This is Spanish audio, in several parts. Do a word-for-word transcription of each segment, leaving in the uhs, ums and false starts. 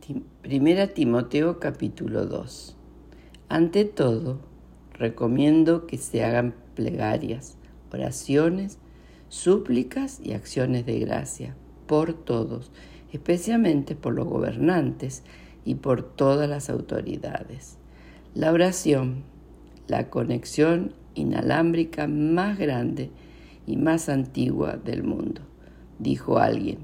Primera Timoteo capítulo dos. Ante todo, recomiendo que se hagan plegarias, oraciones, súplicas y acciones de gracia por todos, especialmente por los gobernantes y por todas las autoridades. La oración, la conexión inalámbrica más grande y más antigua del mundo, dijo alguien.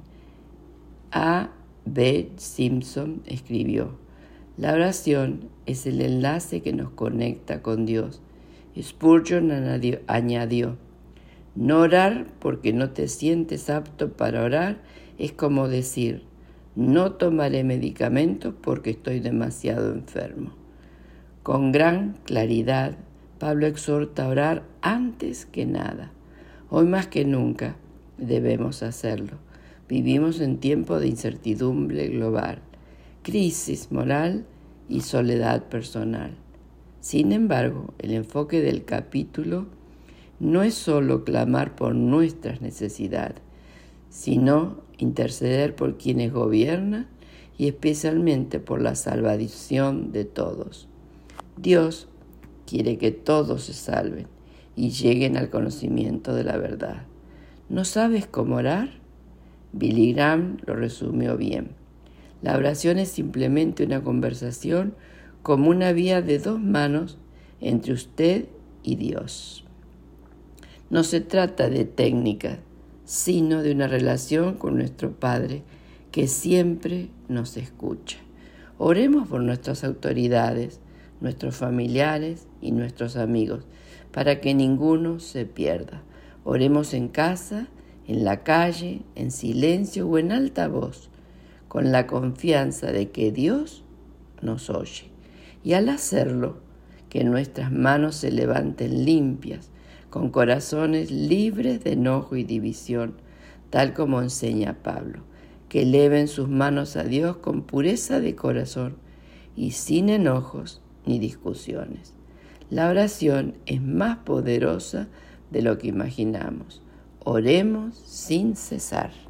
A. B. Simpson escribió: la oración es el enlace que nos conecta con Dios. Spurgeon añadió: no orar porque no te sientes apto para orar es como decir: no tomaré medicamentos porque estoy demasiado enfermo. Con gran claridad, Pablo exhorta a orar antes que nada. Hoy más que nunca debemos hacerlo. Vivimos en tiempos de incertidumbre global, crisis moral y soledad personal. Sin embargo, el enfoque del capítulo no es solo clamar por nuestras necesidades, sino interceder por quienes gobiernan y especialmente por la salvación de todos. Dios quiere que todos se salven y lleguen al conocimiento de la verdad. ¿No sabes cómo orar? Billy Graham lo resumió bien. La oración es simplemente una conversación como una vía de dos manos entre usted y Dios. No se trata de técnica, sino de una relación con nuestro Padre que siempre nos escucha. Oremos por nuestras autoridades, nuestros familiares y nuestros amigos, para que ninguno se pierda. Oremos en casa, en la calle, en silencio o en alta voz, con la confianza de que Dios nos oye. Y al hacerlo, que nuestras manos se levanten limpias, con corazones libres de enojo y división, tal como enseña Pablo, que eleven sus manos a Dios con pureza de corazón y sin enojos ni discusiones. La oración es más poderosa de lo que imaginamos. Oremos sin cesar.